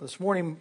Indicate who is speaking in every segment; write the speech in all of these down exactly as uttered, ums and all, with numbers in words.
Speaker 1: This morning,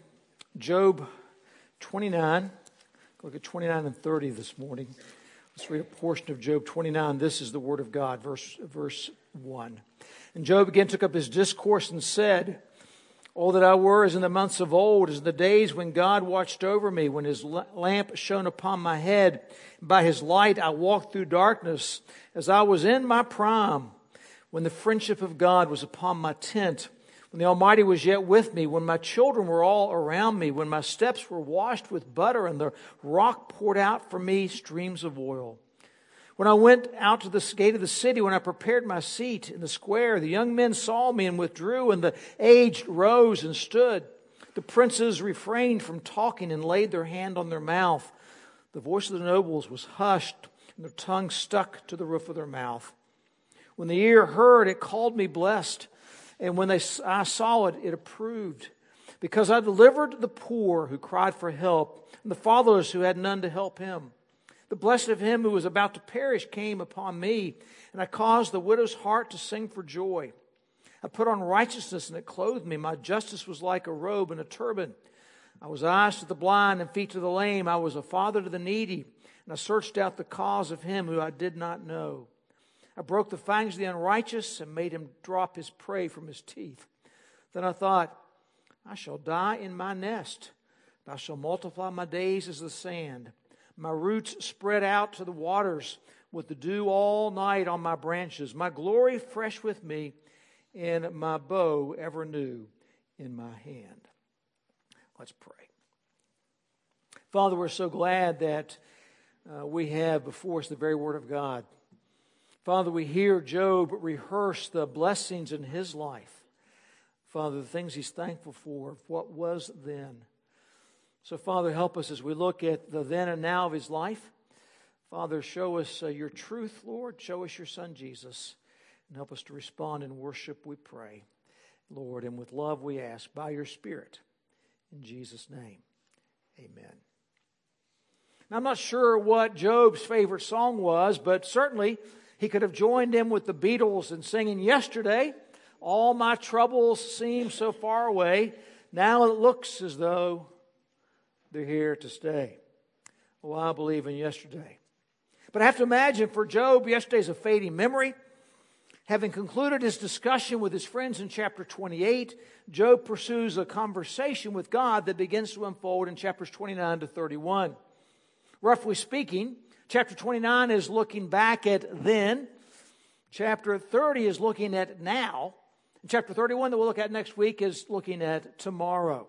Speaker 1: Job twenty-nine. Look at twenty-nine and thirty this morning. Let's read a portion of Job twenty-nine. This is the word of God, verse, verse one. And Job again took up his discourse and said, "Oh, that I were as in the months of old, as in the days when God watched over me, when his lamp shone upon my head. By his light I walked through darkness, as I was in my prime, when the friendship of God was upon my tent, when the Almighty was yet with me, when my children were all around me, when my steps were washed with butter, and the rock poured out for me streams of oil. When I went out to the gate of the city, when I prepared my seat in the square, the young men saw me and withdrew, and the aged rose and stood. The princes refrained from talking and laid their hand on their mouth. The voice of the nobles was hushed, and their tongue stuck to the roof of their mouth. When the ear heard, it called me blessed, and when they, I saw it, it approved. Because I delivered the poor who cried for help, and the fatherless who had none to help him. The blessing of him who was about to perish came upon me, and I caused the widow's heart to sing for joy. I put on righteousness, and it clothed me. My justice was like a robe and a turban. I was eyes to the blind and feet to the lame. I was a father to the needy, and I searched out the cause of him who I did not know. I broke the fangs of the unrighteous and made him drop his prey from his teeth. Then I thought, I shall die in my nest, and I shall multiply my days as the sand. My roots spread out to the waters, with the dew all night on my branches. My glory fresh with me, and my bow ever new in my hand." Let's pray. Father, we're so glad that uh, we have before us the very Word of God. Father, we hear Job rehearse the blessings in his life. Father, the things he's thankful for, what was then. So, Father, help us as we look at the then and now of his life. Father, show us uh, your truth, Lord. Show us your Son, Jesus. And help us to respond in worship, we pray. Lord, and with love we ask, by your Spirit. In Jesus' name, amen. Now, I'm not sure what Job's favorite song was, but certainly he could have joined in with the Beatles in singing, "Yesterday, all my troubles seem so far away. Now it looks as though they're here to stay." Well, I believe in yesterday. But I have to imagine for Job, yesterday's a fading memory. Having concluded his discussion with his friends in chapter twenty-eight, Job pursues a conversation with God that begins to unfold in chapters twenty-nine to thirty-one. Roughly speaking, chapter twenty-nine is looking back at then. Chapter thirty is looking at now. And chapter thirty-one that we'll look at next week is looking at tomorrow.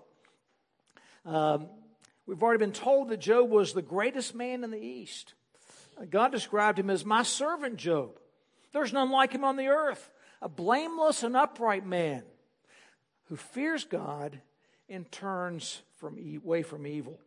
Speaker 1: Um, we've already been told that Job was the greatest man in the East. God described him as my servant Job. There's none like him on the earth. A blameless and upright man who fears God and turns from e- away from evil.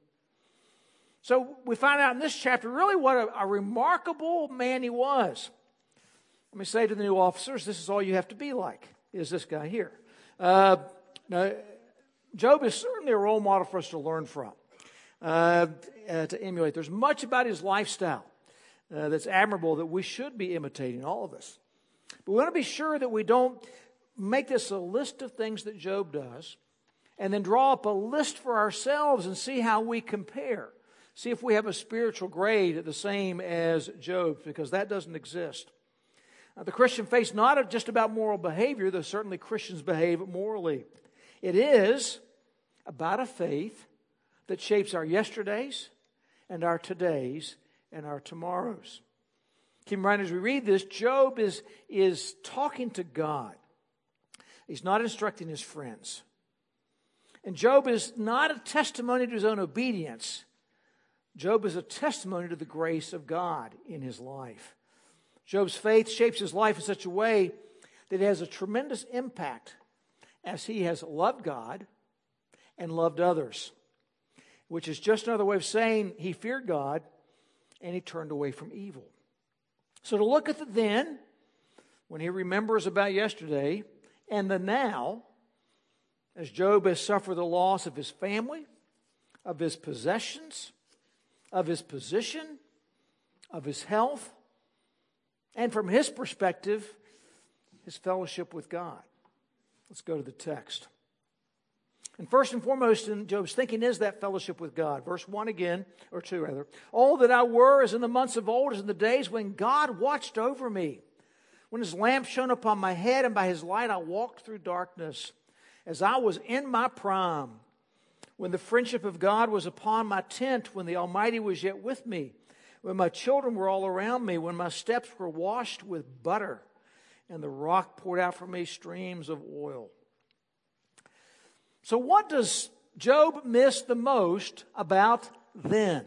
Speaker 1: So we find out in this chapter really what a, a remarkable man he was. Let me say to the new officers, this is all you have to be like, is this guy here. Uh, now, Job is certainly a role model for us to learn from, uh, uh, to emulate. There's much about his lifestyle uh, that's admirable that we should be imitating, all of us. But we want to be sure that we don't make this a list of things that Job does and then draw up a list for ourselves and see how we compare. See if we have a spiritual grade the same as Job, because that doesn't exist. Now, the Christian faith is not just about moral behavior, though certainly Christians behave morally. It is about a faith that shapes our yesterdays and our todays and our tomorrows. Keep in mind as we read this, Job is, is talking to God. He's not instructing his friends. And Job is not a testimony to his own obedience. Job is a testimony to the grace of God in his life. Job's faith shapes his life in such a way that it has a tremendous impact as he has loved God and loved others, which is just another way of saying he feared God and he turned away from evil. So to look at the then, when he remembers about yesterday, and the now, as Job has suffered the loss of his family, of his possessions, of his position, of his health, and from his perspective, his fellowship with God. Let's go to the text. And first and foremost in Job's thinking is that fellowship with God. Verse one again, or two rather. "All that I were as in the months of old, as in the days when God watched over me. When his lamp shone upon my head, and by his light I walked through darkness. As I was in my prime, when the friendship of God was upon my tent, when the Almighty was yet with me, when my children were all around me, when my steps were washed with butter, and the rock poured out for me streams of oil." So what does Job miss the most about then?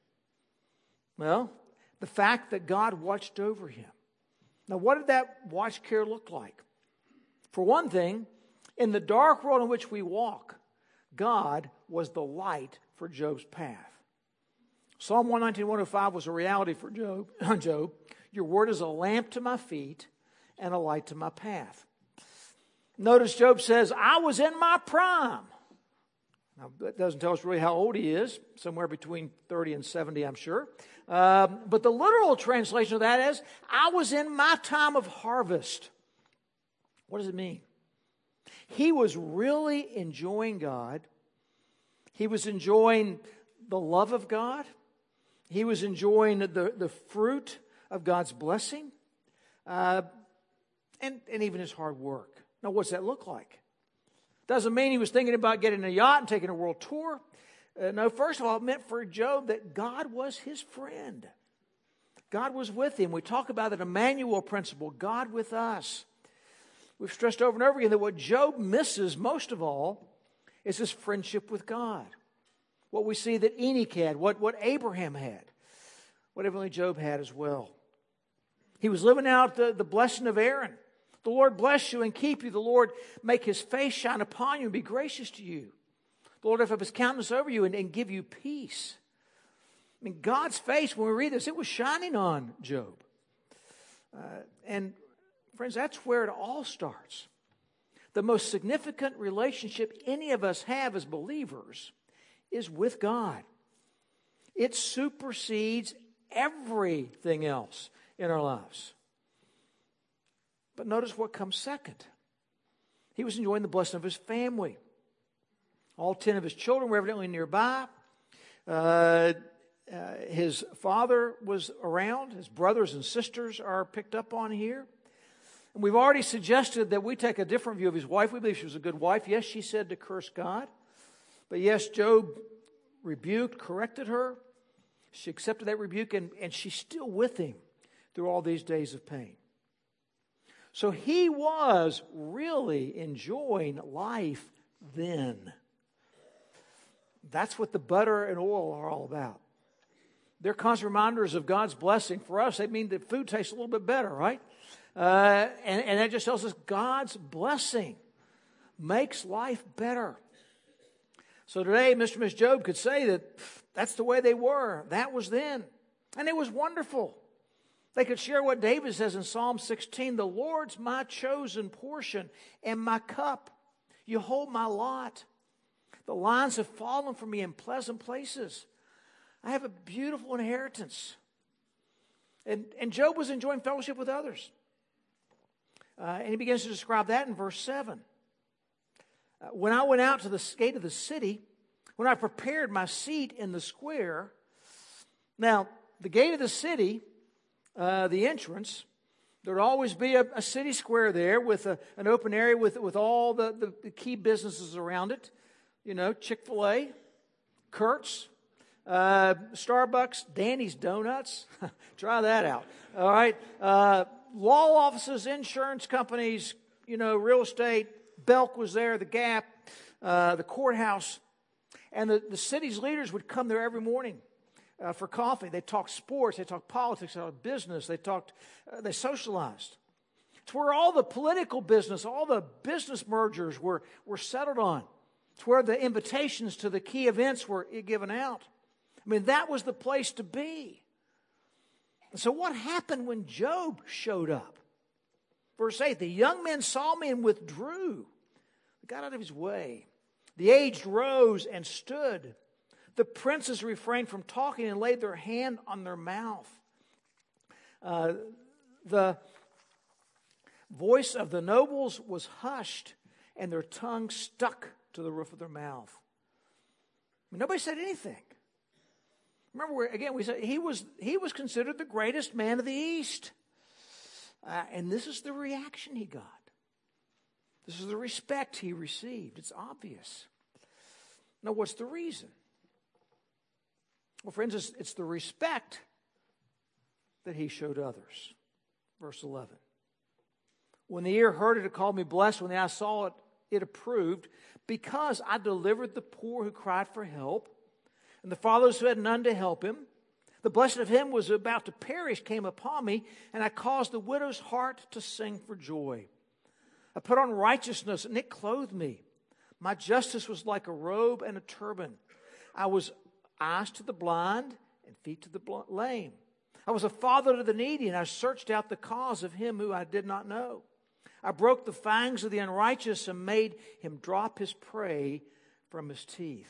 Speaker 1: Well, the fact that God watched over him. Now, what did that watch care look like? For one thing, in the dark world in which we walk, God was the light for Job's path. Psalm one nineteen, one oh five was a reality for Job. Job, "Your word is a lamp to my feet and a light to my path." Notice Job says, "I was in my prime." Now, that doesn't tell us really how old he is. Somewhere between thirty and seventy, I'm sure. Um, but the literal translation of that is, "I was in my time of harvest." What does it mean? He was really enjoying God. He was enjoying the love of God. He was enjoying the, the fruit of God's blessing. Uh, and, and even his hard work. Now, what's that look like? Doesn't mean he was thinking about getting a yacht and taking a world tour. Uh, no, first of all, it meant for Job that God was his friend. God was with him. We talk about that Emmanuel principle, God with us. We've stressed over and over again that what Job misses most of all is his friendship with God. What we see that Enoch had, what, what Abraham had, what evidently Job had as well. He was living out the, the blessing of Aaron. "The Lord bless you and keep you. The Lord make his face shine upon you and be gracious to you. The Lord lift up his countenance over you and, and give you peace." I mean, God's face, when we read this, it was shining on Job. Uh, and friends, that's where it all starts. The most significant relationship any of us have as believers is with God. It supersedes everything else in our lives. But notice what comes second. He was enjoying the blessing of his family. All ten of his children were evidently nearby. Uh, uh, his father was around. His brothers and sisters are picked up on here. And we've already suggested that we take a different view of his wife. We believe she was a good wife. Yes, she said to curse God. But yes, Job rebuked, corrected her. She accepted that rebuke, and, and she's still with him through all these days of pain. So he was really enjoying life then. That's what the butter and oil are all about. They're constant reminders of God's blessing. For us, they mean that food tastes a little bit better, right? Uh, and, and that just tells us God's blessing makes life better. So today, Mister and Miss Job could say that that's the way they were. That was then. And it was wonderful. They could share what David says in Psalm sixteen, "The Lord's my chosen portion and my cup. You hold my lot. The lines have fallen for me in pleasant places. I have a beautiful inheritance." And, and Job was enjoying fellowship with others. Uh, and he begins to describe that in verse seven. Uh, "When I went out to the gate of the city, when I prepared my seat in the square." Now, the gate of the city, uh, the entrance, there would always be a, a city square there with a, an open area with, with all the, the, the key businesses around it. You know, Chick-fil-A, Kurt's, uh, Starbucks, Danny's Donuts. Try that out. All right. Uh, law offices, insurance companies, you know, real estate. Belk was there, the Gap, uh, the courthouse. And the, the city's leaders would come there every morning uh, for coffee. They talked sports, they talked politics, they talked business, they talked, uh, they socialized. It's where all the political business, all the business mergers were, were settled on. It's where the invitations to the key events were given out. I mean, that was the place to be. And so what happened when Job showed up? Verse eight, "The young men saw me and withdrew." They got out of his way. "The aged rose and stood. The princes refrained from talking and laid their hand on their mouth. Uh, the voice of the nobles was hushed, and their tongue stuck to the roof of their mouth. I mean, nobody said anything. Remember, we're, again, we said he was, he was considered the greatest man of the East. Uh, and this is the reaction he got. This is the respect he received. It's obvious. Now, what's the reason? Well, friends, it's, it's the respect that he showed others. Verse eleven. When the ear heard it, it called me blessed. When the eye saw it, it approved. Because I delivered the poor who cried for help, and the fatherless who had none to help him. The blessing of him was about to perish came upon me, and I caused the widow's heart to sing for joy. I put on righteousness, and it clothed me. My justice was like a robe and a turban. I was eyes to the blind and feet to the lame. I was a father to the needy, and I searched out the cause of him who I did not know. I broke the fangs of the unrighteous and made him drop his prey from his teeth.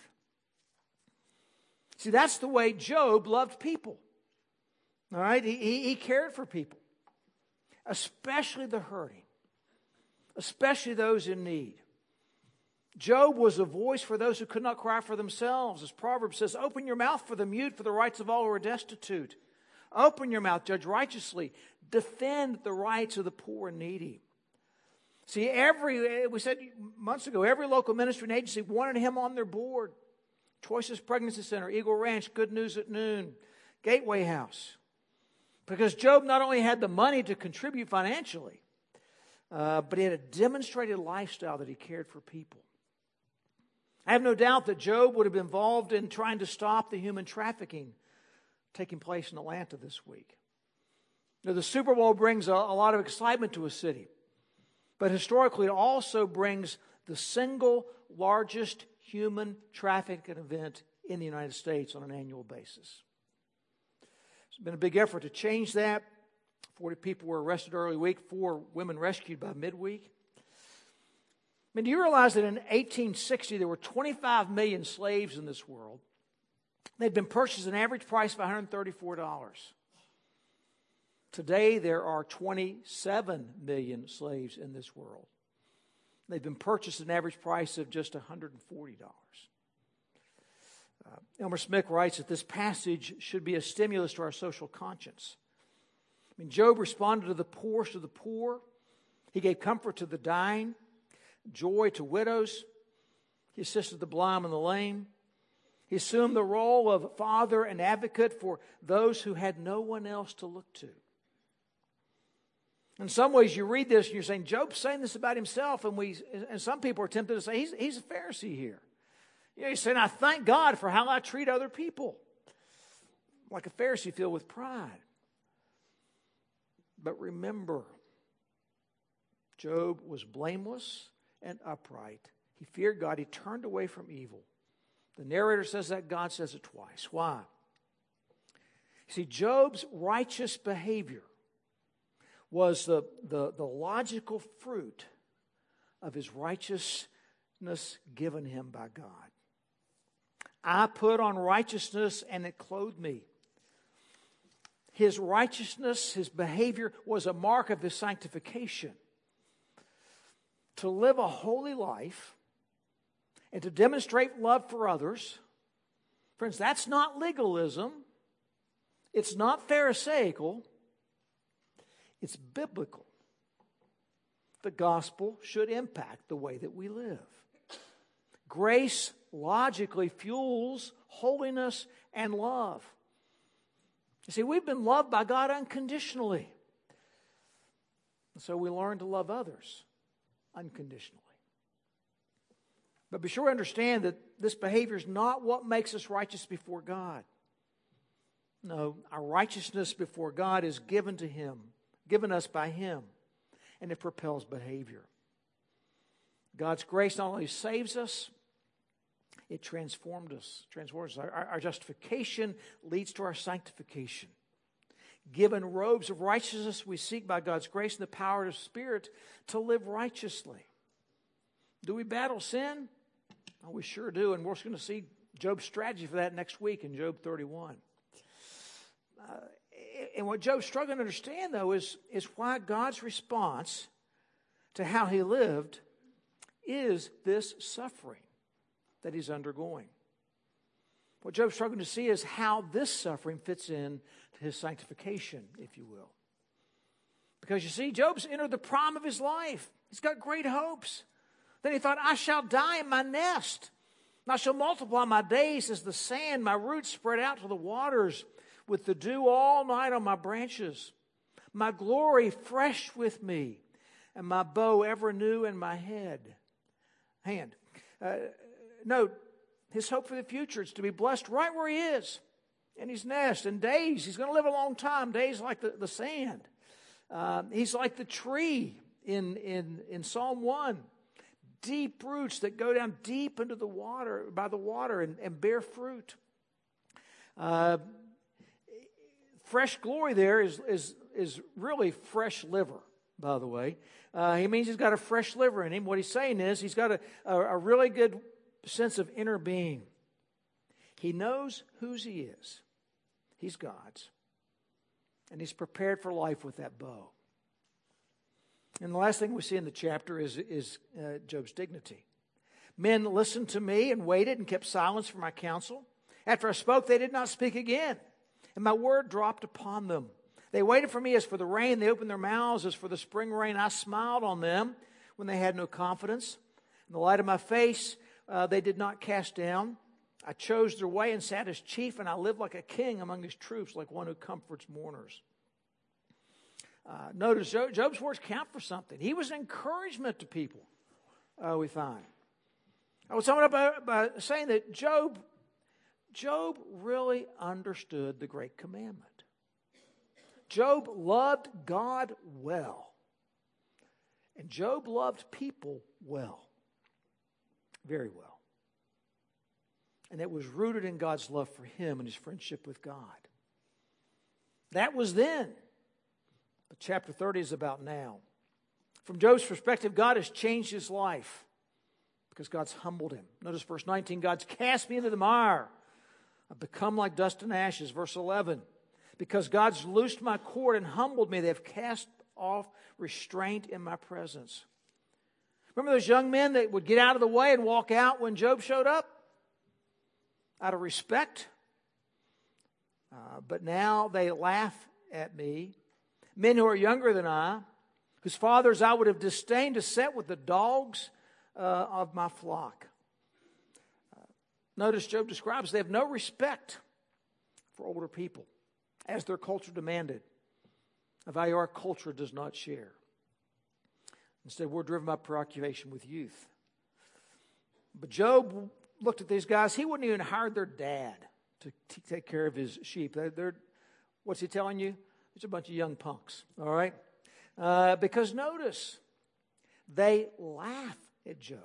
Speaker 1: See, that's the way Job loved people. All right? He, he, he cared for people, especially the hurting, especially those in need. Job was a voice for those who could not cry for themselves. As Proverbs says, open your mouth for the mute, for the rights of all who are destitute. Open your mouth, judge righteously. Defend the rights of the poor and needy. See, every, we said months ago, every local ministry and agency wanted him on their board. Choices Pregnancy Center, Eagle Ranch, Good News at Noon, Gateway House. Because Job not only had the money to contribute financially, uh, but he had a demonstrated lifestyle that he cared for people. I have no doubt that Job would have been involved in trying to stop the human trafficking taking place in Atlanta this week. Now, the Super Bowl brings a, a lot of excitement to a city, but historically it also brings the single largest human trafficking event in the United States on an annual basis. It's been a big effort to change that. forty people were arrested early week, four women rescued by midweek. I mean, do you realize that in eighteen sixty there were twenty-five million slaves in this world? They'd been purchased at an average price of one hundred thirty-four dollars. Today there are twenty-seven million slaves in this world. They've been purchased at an average price of just one hundred forty dollars. Uh, Elmer Smith writes that this passage should be a stimulus to our social conscience. I mean, Job responded to the poorest of the poor. He gave comfort to the dying, joy to widows. He assisted the blind and the lame. He assumed the role of father and advocate for those who had no one else to look to. In some ways, you read this and you're saying, Job's saying this about himself, and we, and some people are tempted to say, he's, he's a Pharisee here. You know, he's saying, I thank God for how I treat other people. Like a Pharisee filled with pride. But remember, Job was blameless and upright. He feared God. He turned away from evil. The narrator says that, God says it twice. Why? See, Job's righteous behavior was the, the, the logical fruit of his righteousness given him by God. I put on righteousness and it clothed me. His righteousness, his behavior was a mark of his sanctification. To live a holy life and to demonstrate love for others, friends, that's not legalism. It's not Pharisaical. It's biblical. The gospel should impact the way that we live. Grace logically fuels holiness and love. You see, we've been loved by God unconditionally. And so we learn to love others unconditionally. But be sure to understand that this behavior is not what makes us righteous before God. No, our righteousness before God is given to Him, given us by Him, and it propels behavior. God's grace not only saves us, it transformed us. Transforms us. Our, our justification leads to our sanctification. Given robes of righteousness, we seek by God's grace and the power of the Spirit to live righteously. Do we battle sin? Oh, we sure do, and we're going to see Job's strategy for that next week in Job thirty-one. Uh, and what Job's struggling to understand, though, is, is why God's response to how he lived is this suffering. that he's undergoing. What Job's struggling to see is how this suffering fits in to his sanctification, if you will. Because you see, Job's entered the prime of his life. He's got great hopes. Then he thought, I shall die in my nest. And I shall multiply my days as the sand, my roots spread out to the waters, with the dew all night on my branches. My glory fresh with me, and my bow ever new in my head. Hand. Uh, note, his hope for the future is to be blessed right where he is, in his nest. In days, he's going to live a long time, days like the, the sand. Uh, he's like the tree in, in, in Psalm one. Deep roots that go down deep into the water, by the water, and, and bear fruit. Uh, fresh glory there is, is, is really fresh liver, by the way. Uh, he means he's got a fresh liver in him. What he's saying is he's got a, a, a really good sense of inner being. He knows whose he is. He's God's. And he's prepared for life with that bow. And the last thing we see in the chapter is, is uh, Job's dignity. Men listened to me and waited and kept silence for my counsel. After I spoke, they did not speak again. And my word dropped upon them. They waited for me as for the rain. They opened their mouths as for the spring rain. I smiled on them when they had no confidence. In the light of my face, uh, they did not cast down. I chose their way and sat as chief, and I lived like a king among his troops, like one who comforts mourners. Uh, notice Job's words count for something. He was an encouragement to people, uh, we find. I would sum it up by, by saying that Job, Job really understood the great commandment. Job loved God well. And Job loved people well. Very well. And it was rooted in God's love for him and his friendship with God. That was then. But chapter thirty is about now. From Job's perspective, God has changed his life because God's humbled him. Notice verse nineteen, God's cast me into the mire. I've become like dust and ashes. Verse eleven, because God's loosed my cord and humbled me, they've cast off restraint in my presence. Remember those young men that would get out of the way and walk out when Job showed up? Out of respect. Uh, but now they laugh at me. Men who are younger than I, whose fathers I would have disdained to set with the dogs uh, of my flock. Uh, notice Job describes they have no respect for older people, as their culture demanded, a value our culture does not share. Instead, we're driven by preoccupation with youth. But Job looked at these guys. He wouldn't even hire their dad to t- take care of his sheep. They're, they're, what's he telling you? It's a bunch of young punks, all right? Uh, because notice, they laugh at Job.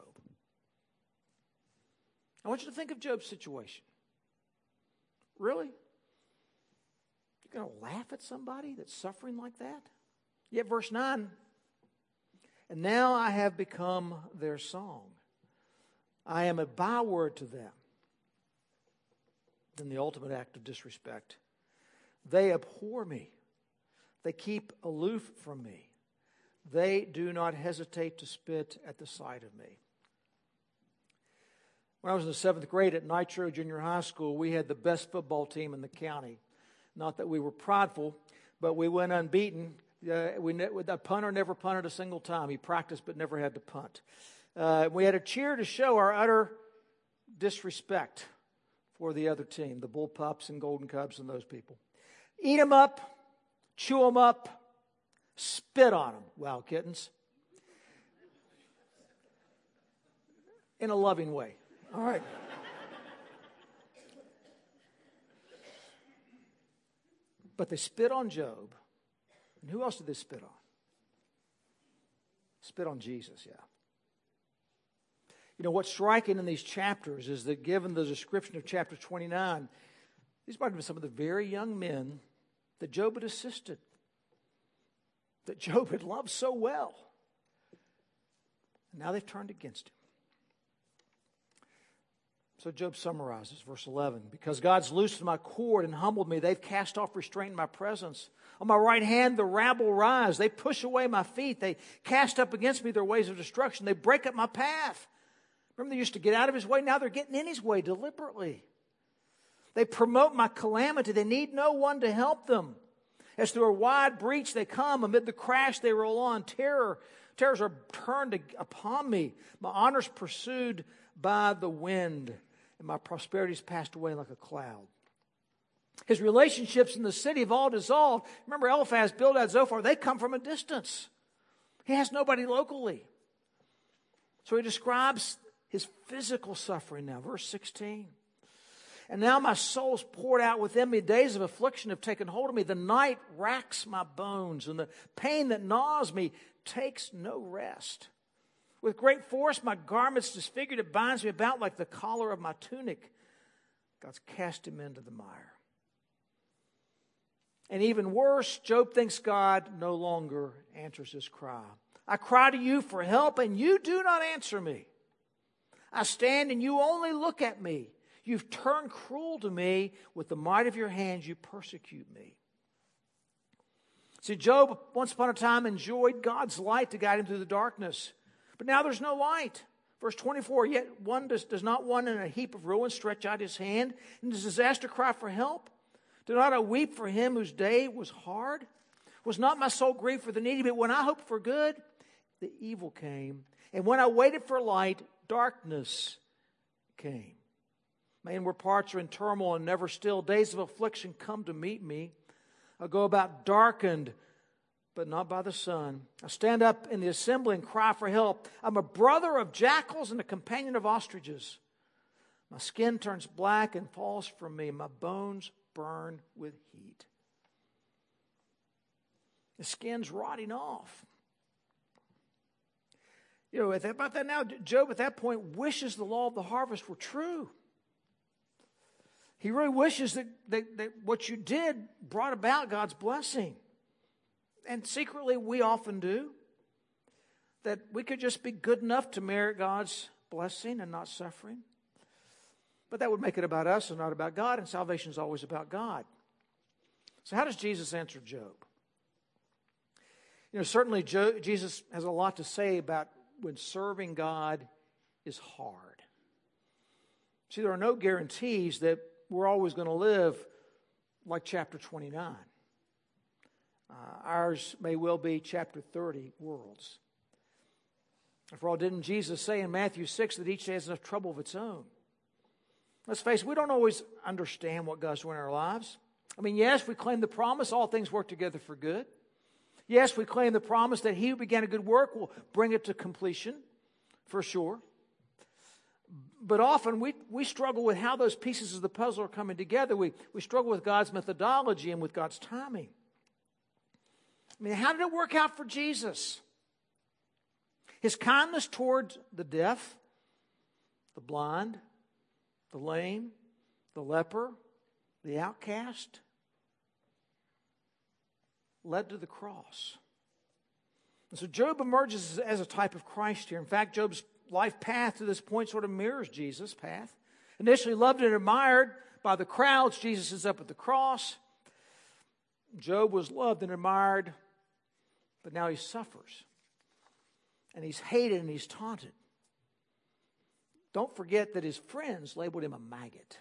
Speaker 1: I want you to think of Job's situation. Really? You're going to laugh at somebody that's suffering like that? Yet verse nine, and now I have become their song. I am a byword to them. Then the ultimate act of disrespect. They abhor me. They keep aloof from me. They do not hesitate to spit at the sight of me. When I was in the seventh grade at Nitro Junior High School, we had the best football team in the county. Not that we were prideful, but we went unbeaten. Uh, we ne- the punter never punted a single time. He practiced but never had to punt. Uh, we had a cheer to show our utter disrespect for the other team, the Bullpups and Golden Cubs and those people. Eat them up, chew them up, spit on them, wild kittens, in a loving way. All right. But they spit on Job. And who else did they spit on? Spit on Jesus, yeah. You know, what's striking in these chapters is that given the description of chapter twenty-nine, these might have been some of the very young men that Job had assisted, that Job had loved so well. And now they've turned against him. So Job summarizes, verse eleven, because God's loosened my cord and humbled me, they've cast off restraint in my presence. On my right hand, the rabble rise. They push away my feet. They cast up against me their ways of destruction. They break up my path. Remember, they used to get out of his way. Now they're getting in his way deliberately. They promote my calamity. They need no one to help them. As through a wide breach they come, amid the crash they roll on. Terror, terrors are turned upon me. My honors pursued by the wind, and my prosperity is passed away like a cloud. His relationships in the city have all dissolved. Remember, Eliphaz, Bildad, Zophar, they come from a distance. He has nobody locally. So he describes his physical suffering now. Verse sixteen. And now my soul's poured out within me. Days of affliction have taken hold of me. The night racks my bones, and the pain that gnaws me takes no rest. With great force, my garment's disfigured. It binds me about like the collar of my tunic. God's cast him into the mire. And even worse, Job thinks God no longer answers his cry. I cry to you for help, and you do not answer me. I stand, and you only look at me. You've turned cruel to me. With the might of your hands, you persecute me. See, Job, once upon a time, enjoyed God's light to guide him through the darkness. But now there's no light. Verse twenty-four, yet one does, does not one in a heap of ruin stretch out his hand, and does disaster cry for help? Do not I weep for him whose day was hard? Was not my soul grieved for the needy? But when I hoped for good, the evil came. And when I waited for light, darkness came. My inward parts are in turmoil and never still. Days of affliction come to meet me. I go about darkened, but not by the sun. I stand up in the assembly and cry for help. I'm a brother of jackals and a companion of ostriches. My skin turns black and falls from me. My bones burn with heat. The skin's rotting off. You know, about that now, Job at that point wishes the law of the harvest were true. He really wishes that, that, that what you did brought about God's blessing. And secretly, we often do. That we could just be good enough to merit God's blessing and not suffering. But that would make it about us and not about God, and salvation is always about God. So how does Jesus answer Job? You know, certainly Job, Jesus has a lot to say about when serving God is hard. See, there are no guarantees that we're always going to live like chapter twenty-nine. Uh, ours may well be chapter thirty worlds. After all, didn't Jesus say in Matthew six that each day has enough trouble of its own? Let's face it, we don't always understand what God's doing in our lives. I mean, yes, we claim the promise, all things work together for good. Yes, we claim the promise that he who began a good work will bring it to completion, for sure. But often we, we struggle with how those pieces of the puzzle are coming together. We, we struggle with God's methodology and with God's timing. I mean, how did it work out for Jesus? His kindness toward the deaf, the blind, the lame, the leper, the outcast, led to the cross. And so Job emerges as a type of Christ here. In fact, Job's life path to this point sort of mirrors Jesus' path. Initially loved and admired by the crowds, Jesus is up at the cross. Job was loved and admired, but now he suffers. And he's hated and he's taunted. Don't forget that his friends labeled him a maggot.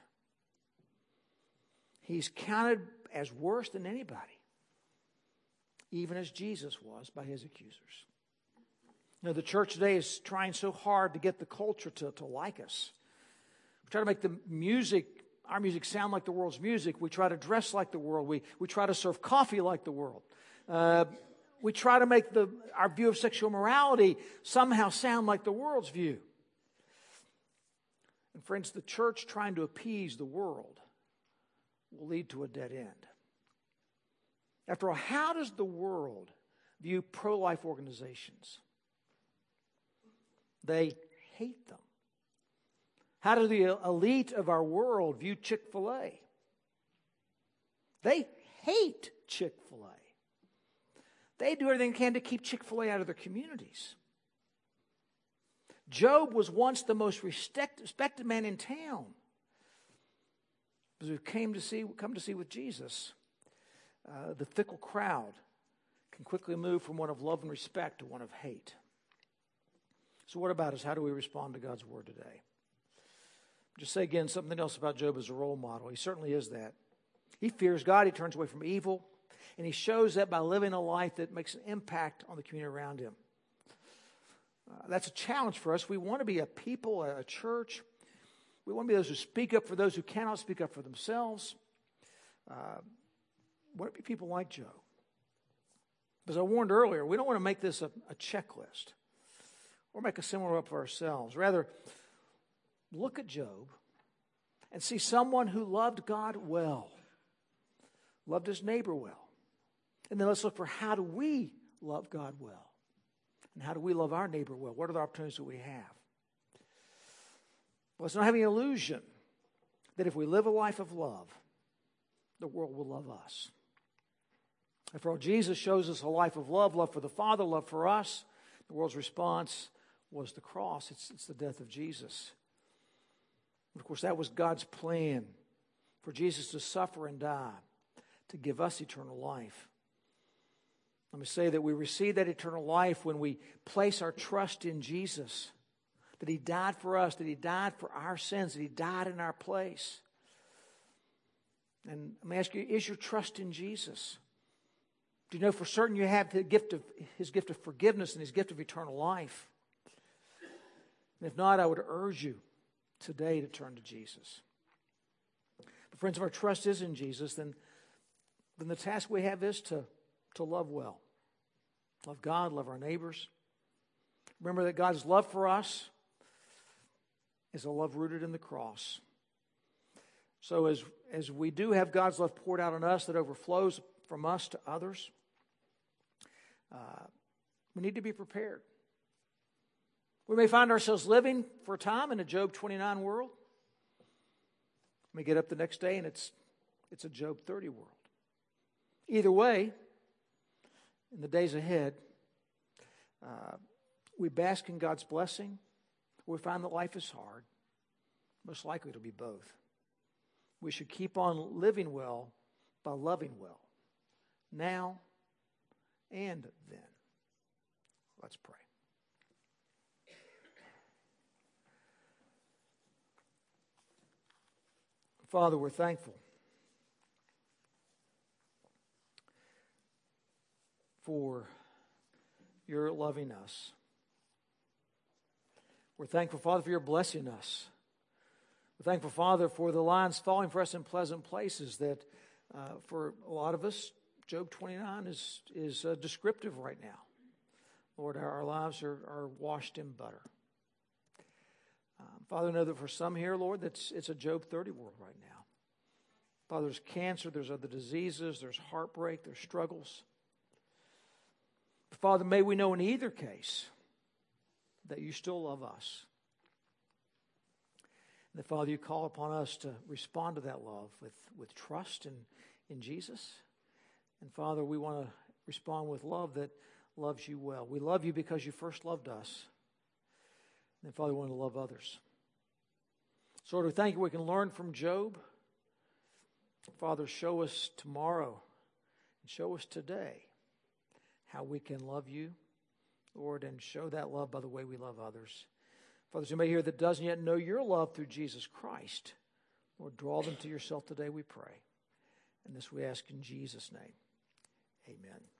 Speaker 1: He's counted as worse than anybody, even as Jesus was by his accusers. You know, the church today is trying so hard to get the culture to, to like us. We try to make the music, our music, sound like the world's music. We try to dress like the world. We, we try to serve coffee like the world. Uh, we try to make the, our view of sexual morality somehow sound like the world's view. And friends, the church trying to appease the world will lead to a dead end. After all, how does the world view pro-life organizations? They hate them. How do the elite of our world view Chick-fil-A? They hate Chick-fil-A. They do everything they can to keep Chick-fil-A out of their communities. Job was once the most respect, respected man in town. As we came to see, come to see with Jesus, uh, the fickle crowd can quickly move from one of love and respect to one of hate. So what about us? How do we respond to God's word today? Just say again something else about Job as a role model. He certainly is that. He fears God. He turns away from evil. And he shows that by living a life that makes an impact on the community around him. Uh, that's a challenge for us. We want to be a people, a church. We want to be those who speak up for those who cannot speak up for themselves. Uh, we want to be people like Job. As I warned earlier, we don't want to make this a, a checklist or make a similar up for ourselves. Rather, look at Job and see someone who loved God well, loved his neighbor well. And then let's look for how do we love God well? And how do we love our neighbor well? What are the opportunities that we have? Let's not have any illusion that if we live a life of love, the world will love us. After all, Jesus shows us a life of love, love for the Father, love for us. The world's response was the cross. It's, it's the death of Jesus. Of course, that was God's plan for Jesus to suffer and die, to give us eternal life. Let me say that we receive that eternal life when we place our trust in Jesus, that he died for us, that he died for our sins, that he died in our place. And let me ask you, is your trust in Jesus? Do you know for certain you have the gift of his gift of forgiveness and his gift of eternal life? And if not, I would urge you today to turn to Jesus. But friends, if our trust is in Jesus, then, then the task we have is to to love well. Love God, love our neighbors. Remember that God's love for us is a love rooted in the cross. So as, as we do have God's love poured out on us that overflows from us to others, uh, we need to be prepared. We may find ourselves living for a time in a Job twenty-nine world. We may get up the next day and it's, it's a Job thirty world. Either way, in the days ahead, uh, we bask in God's blessing, or we find that life is hard. Most likely it'll be both. We should keep on living well by loving well, now and then. Let's pray. Father, we're thankful for your loving us. We're thankful, Father, for your blessing us. We're thankful, Father, for the lines falling for us in pleasant places that uh, for a lot of us, Job twenty-nine is, is uh, descriptive right now. Lord, our, our lives are, are washed in butter. Um, Father, I know that for some here, Lord, that's it's a Job thirty world right now. Father, there's cancer, there's other diseases, there's heartbreak, there's struggles. Father, may we know in either case that you still love us. And that, Father, you call upon us to respond to that love with, with trust in, in Jesus. And, Father, we want to respond with love that loves you well. We love you because you first loved us. And, Father, we want to love others. So, Lord, we thank you we can learn from Job. Father, show us tomorrow and show us today how we can love you, Lord, and show that love by the way we love others. Father, somebody here that doesn't yet know your love through Jesus Christ, Lord, draw them to yourself today, we pray. And this we ask in Jesus' name. Amen.